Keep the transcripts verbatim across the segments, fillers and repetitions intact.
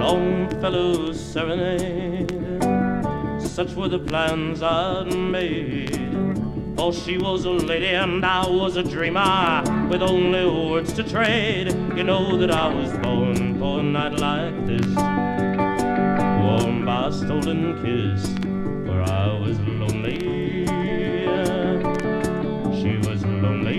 Longfellow's serenade. Such were the plans I'd made. For she was a lady and I was a dreamer, with only words to trade. You know that I was born for a night like this, warmed by a stolen kiss, for I was lonely. She was lonely.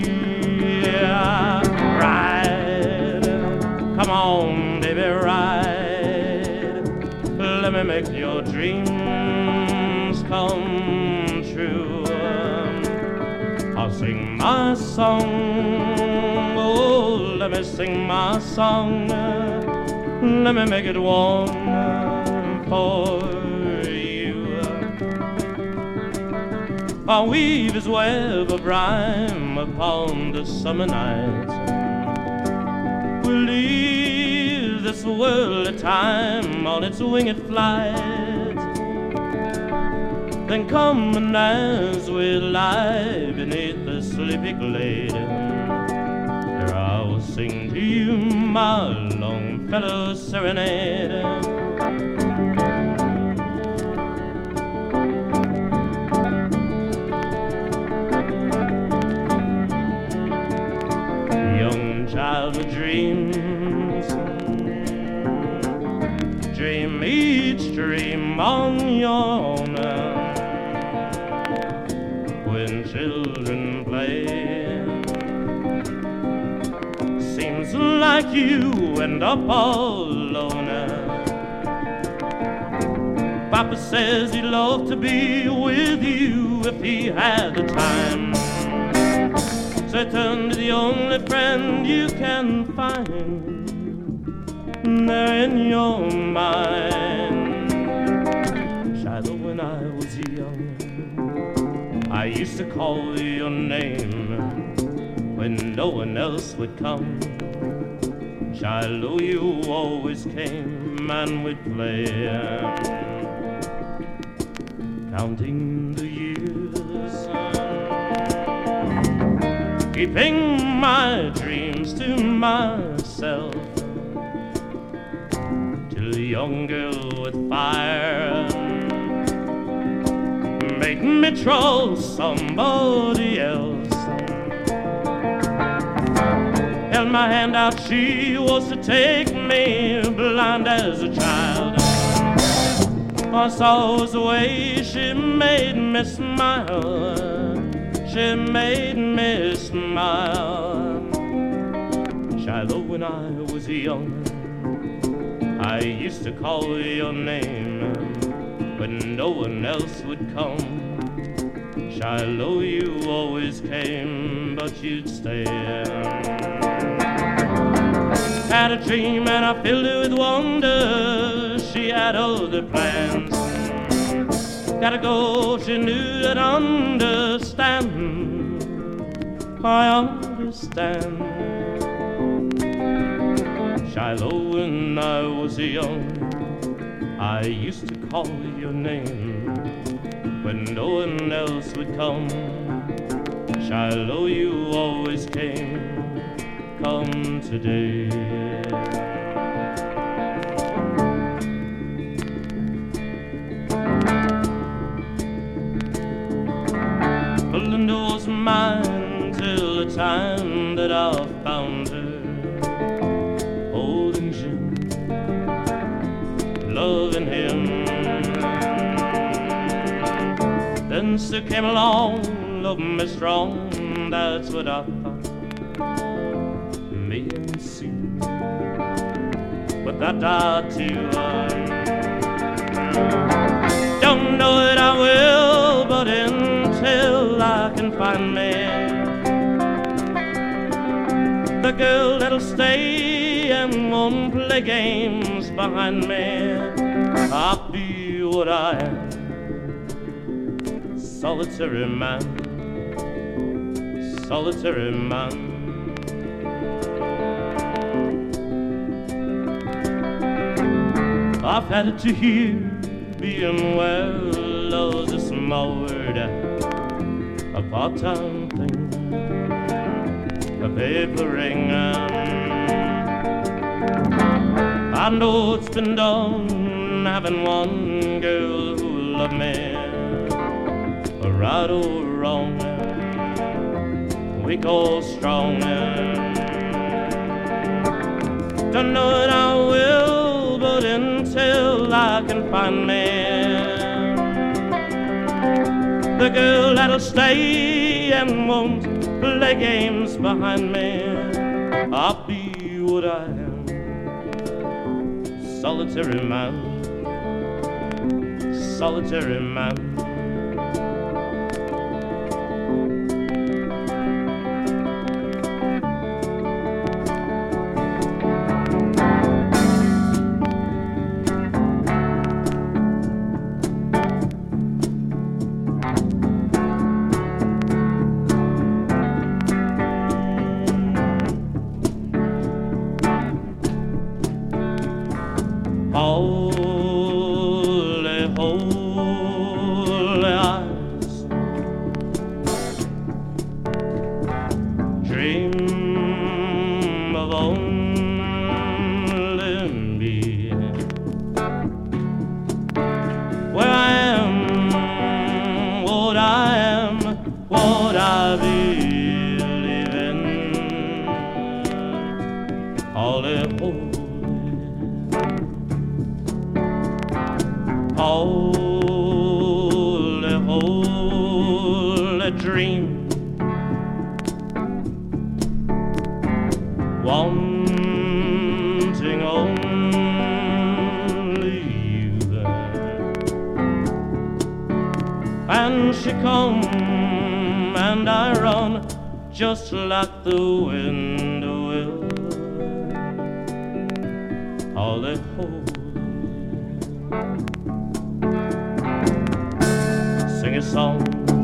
Ride, come on, baby, ride. Let me make your dreams come true. I'll sing my song, oh, let me sing my song. Let me make it warm for you. I'll weave his web of rhyme upon the summer night. We'll leave this world of time on its winged flight. Then come and as we lie beneath the sleepy glade, there I will sing to you my Longfellow serenade. Young child with dreams, dream each dream on your own. When children play, seems like you end up all alone. Papa says he'd love to be with you if he had the time. So turn to the only friend you can find there in your mind. Shiloh, when I was young, I used to call your name when no one else would come. Shiloh, you always came and we'd play, counting the years, keeping my dreams to myself, till a young girl with fire made me troll somebody else. Held my hand out, she was to take me, blind as a child. I saw was the way she made me smile. She made me smile. Shiloh, when I was young, I used to call your name when no one else would come. Shiloh, you always came, but you'd stay. Had a dream and I filled it with wonder. She had other plans. Gotta go, she knew that I understand. I understand. Shiloh, when I was young, I used to call your name when no one else would come. Shiloh, you always came. Come today. Belinda was mine till the time that I found her, holding Jim, loving him. Then Sue came along, loved me strong, that's what I thought. Me and Sue, but that died too hard. Don't know that I will, but until I can find me the girl that'll stay and won't play games behind me, I'll be what I am, solitary man, solitary man. I've had it to hear being well, love's a small word, a part-time thing, a paper ring. I I know it's been done having one girl who loved me, right or wrong, weak or strong. Don't know what I will, but until I can find me the girl that'll stay and won't play games behind me, I'll be what I am, solitary man, solitary man. Holy, holy eyes, dream of only me, where I am, what I am, what I believe in. Holy, holy, holy, holy dream, wanting only you. And she come and I run just like the wind will. Holy, holy, sing a song,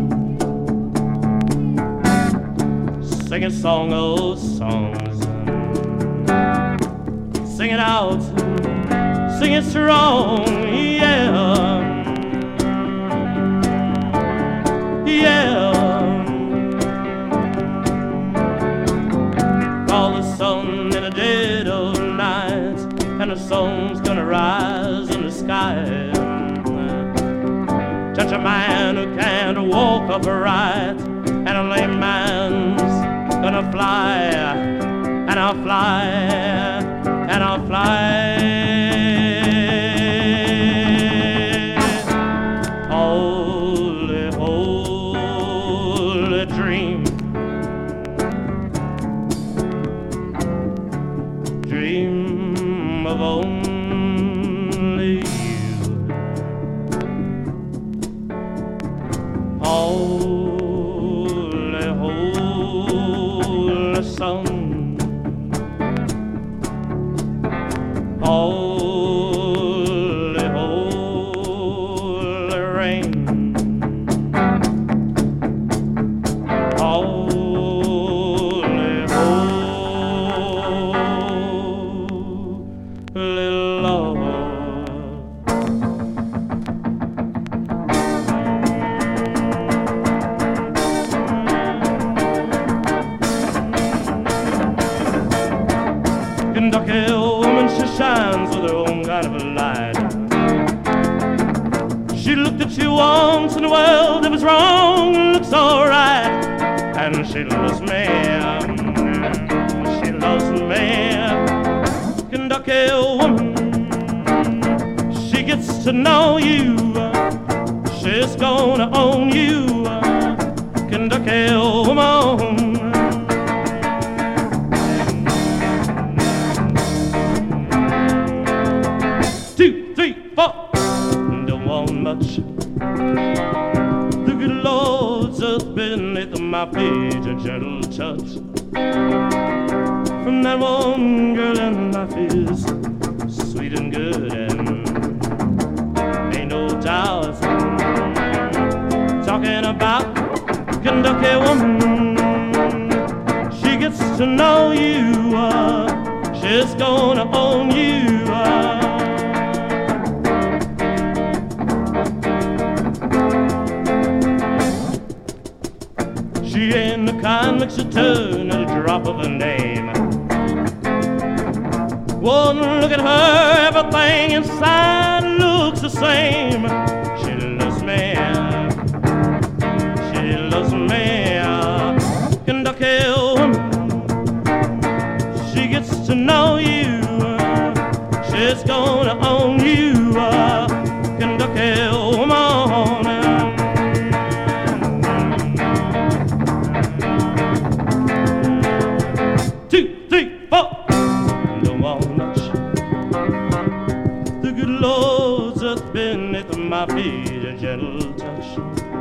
sing a song, oh songs, sing it out, sing it strong, yeah, yeah. Call the sun in the dead of night, and the sun's gonna rise in the sky. Touch a man who can't walk upright, and a lame man's gonna fly, and I'll fly, and I'll fly. Holy, holy dream, dream of only you. Holy, holy sun, holy, holy rain, holy, holy Lord. Kentucky woman, she shines with her own kind of a light. She looked at you once in the world that was wrong, looks alright, and she loves me, she loves me. Kentucky woman, she gets to know you, she's gonna own you. Kentucky woman, two, three, four. Don't want much. The good Lord's up beneath my feet, a gentle touch from that one girl in life is sweet and good, and ain't no doubt. Talking about Kentucky woman, she gets to know you, uh, she's gonna own you. Uh, She ain't the kind makes a turn at a drop of a name. One look at her, everything inside looks the same. She loves me, she loves me. Kentucky woman, she gets to know you, she's gonna own you. Kentucky woman. Two, three, four. Don't want much. The good Lord's earth beneath my feet, a gentle touch.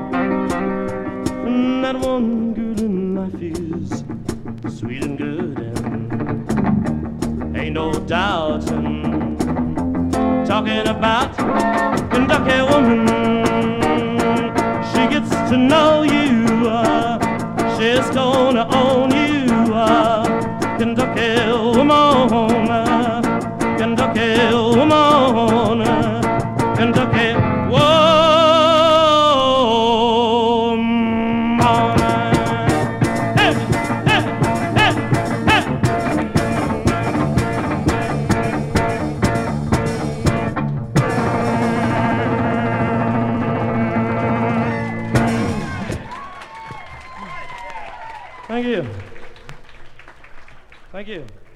And that one good life is sweet and good, and ain't no doubting. Talking about Kentucky woman, she gets to know you, uh, she's gonna own you. Uh, Kentucky woman, uh, Kentucky woman, uh, Kentucky woman. Hey, hey, hey, hey. Thank you. Thank you.